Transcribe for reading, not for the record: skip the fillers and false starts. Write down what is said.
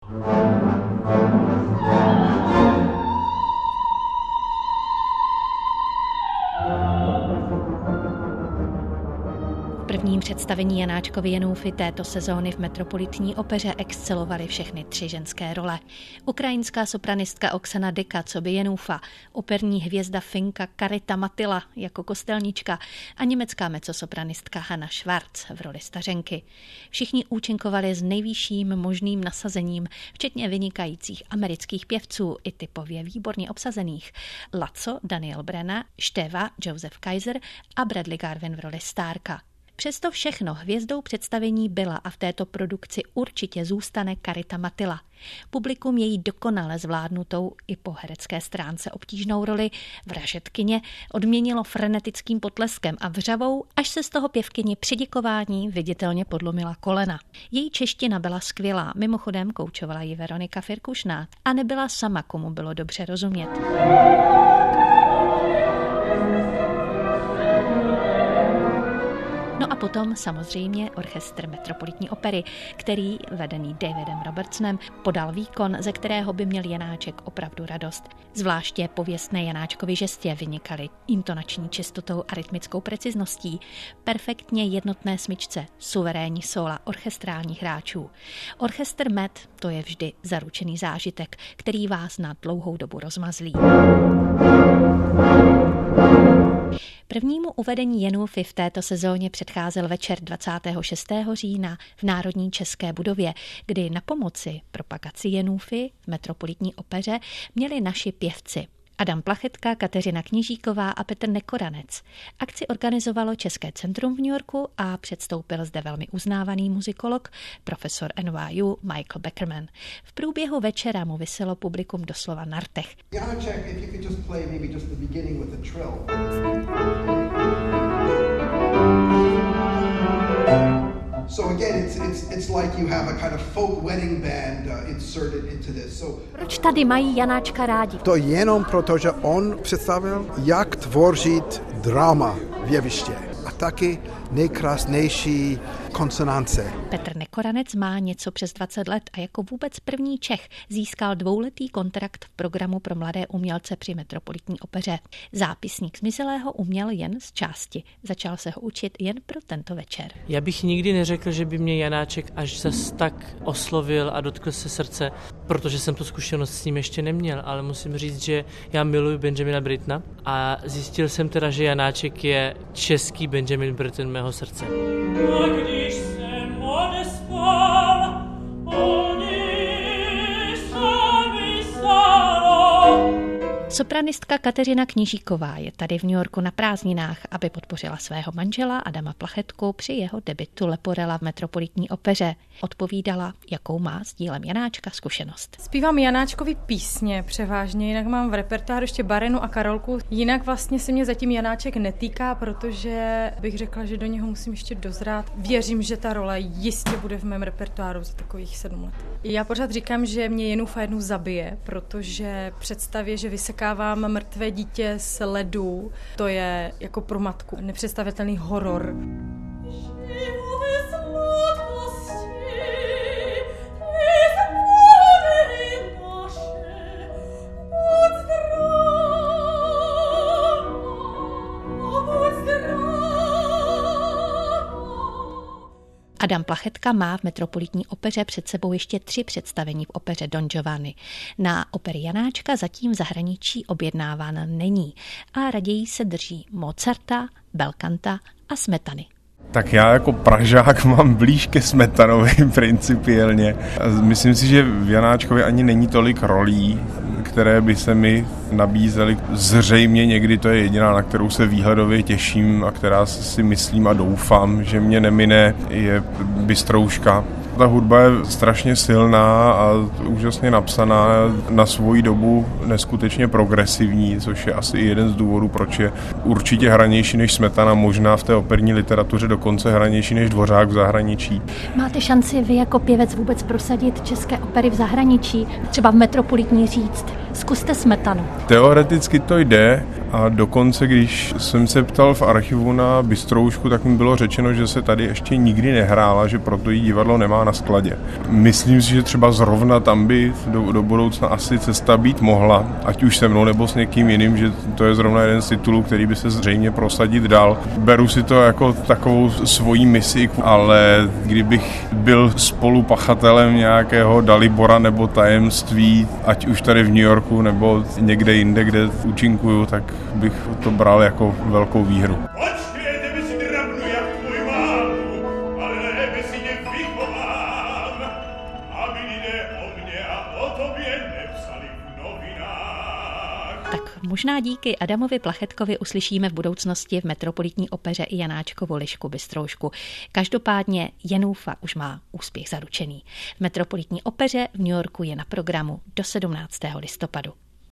V prvním představení Janáčkovy Janúfy této sezóny v Metropolitní opeře excelovaly všechny 3 ženské role. Ukrajinská sopranistka Oksana Dika coby Janúfa, operní hvězda Finka Karita Matila jako kostelnička a německá mezzosopranistka Hanna Schwarz v roli stařenky. Všichni účinkovali s nejvyšším možným nasazením, včetně vynikajících amerických pěvců i typově výborně obsazených. Laco Daniel Brenna, Števa Joseph Kaiser a Bradley Garvin v roli Stárka. Přesto všechno hvězdou představení byla a v této produkci určitě zůstane Karita Matila. Publikum její dokonale zvládnutou i po herecké stránce obtížnou roli vražedkyně odměnilo frenetickým potleskem a vřavou, až se z toho pěvkyni při děkování viditelně podlomila kolena. Její čeština byla skvělá, mimochodem koučovala ji Veronika Firkušná a nebyla sama, komu bylo dobře rozumět. No a potom samozřejmě orchestr Metropolitní opery, který, vedený Davidem Robertsonem, podal výkon, ze kterého by měl Janáček opravdu radost. Zvláště pověstné Janáčkovy žestě vynikaly intonační čistotou a rytmickou precizností, perfektně jednotné smyčce, suverénní sóla orchestrálních hráčů. Orchestr Met, to je vždy zaručený zážitek, který vás na dlouhou dobu rozmazlí. Prvnímu uvedení Janúfy v této sezóně předcházel večer 26. října v Národní české budově, kdy na pomoci propagaci Janúfy v Metropolitní opeře měli naši pěvci Adam Plachetka, Kateřina Kněžíková a Petr Nekoranec. Akci organizovalo České centrum v New Yorku a předstoupil zde velmi uznávaný muzikolog, profesor NYU Michael Beckerman. V průběhu večera mu viselo publikum doslova na rtech. So again, it's like you have a kind of folk wedding band inserted into this. Proč tady mají Janáčka rádi? To jenom proto, že on představil, jak tvořit drama v jeviště. A taky nejkrásnější konsonance. Petr Nekoranec má něco přes 20 let a jako vůbec první Čech získal 2letý kontrakt v programu pro mladé umělce při Metropolitní opeře. Zápisník zmizelého uměl jen z části. Začal se ho učit jen pro tento večer. Já bych nikdy neřekl, že by mě Janáček až zas tak oslovil a dotkl se srdce, protože jsem tu zkušenost s ním ještě neměl, ale musím říct, že já miluji Benjamina Brittona a zjistil jsem teda, že Janáček je český Benjamin Britten mého srdce. Když jsem odespal, Sopranistka Kateřina Kněžíková je tady v New Yorku na prázdninách, aby podpořila svého manžela Adama Plachetku při jeho debutu Leporella v Metropolitní opeře. Odpovídala, jakou má s dílem Janáčka zkušenost. Zpívám Janáčkovi písně převážně, jinak mám v repertoáru ještě Barenu a Karolku. Jinak vlastně se mě zatím Janáček netýká, protože bych řekla, že do něho musím ještě dozrát. Věřím, že ta role jistě bude v mém repertoáru za takových 7 let. Já pořád říkám, že mě Janúfa jednou zabije, protože představě, že vysekávám mrtvé dítě z ledu, to je jako pro matku nepředstavitelný horor. Adam Plachetka má v Metropolitní opeře před sebou ještě 3 představení v opeře Don Giovanni. Na opery Janáčka zatím v zahraničí objednáván není a raději se drží Mozarta, Belcanta a Smetany. Tak já jako Pražák mám blíž ke Smetanovi principiálně. Myslím si, že v Janáčkovi ani není tolik rolí, které by se mi nabízely. Zřejmě někdy to je jediná, na kterou se výhledově těším a která si myslím a doufám, že mě nemine, je Bystrouška. Ta hudba je strašně silná a úžasně napsaná, na svoji dobu neskutečně progresivní, což je asi jeden z důvodů, proč je určitě hranější než Smetana, možná v té operní literatuře dokonce hranější než Dvořák v zahraničí. Máte šanci vy jako pěvec vůbec prosadit české opery v zahraničí, třeba v Metropolitní říct? Zkuste Smetanu. Teoreticky to jde, A dokonce, když jsem se ptal v archivu na Bystroušku, tak mi bylo řečeno, že se tady ještě nikdy nehrála, že proto jí divadlo nemá na skladě. Myslím si, že třeba zrovna tam by do budoucna asi cesta být mohla, ať už se mnou nebo s někým jiným, že to je zrovna jeden z titulů, který by se zřejmě prosadit dál. Beru si to jako takovou svojí misi, ale kdybych byl spolupachatelem nějakého Dalibora nebo Tajemství, ať už tady v New Yorku nebo někde jinde, kde účinkuju, tak bych to bral jako velkou výhru. Možná díky Adamovi Plachetkovi uslyšíme v budoucnosti v Metropolitní opeře i Janáčkovu Lišku Bystroušku. Každopádně Jenůfa už má úspěch zaručený. V Metropolitní opeře v New Yorku je na programu do 17. listopadu.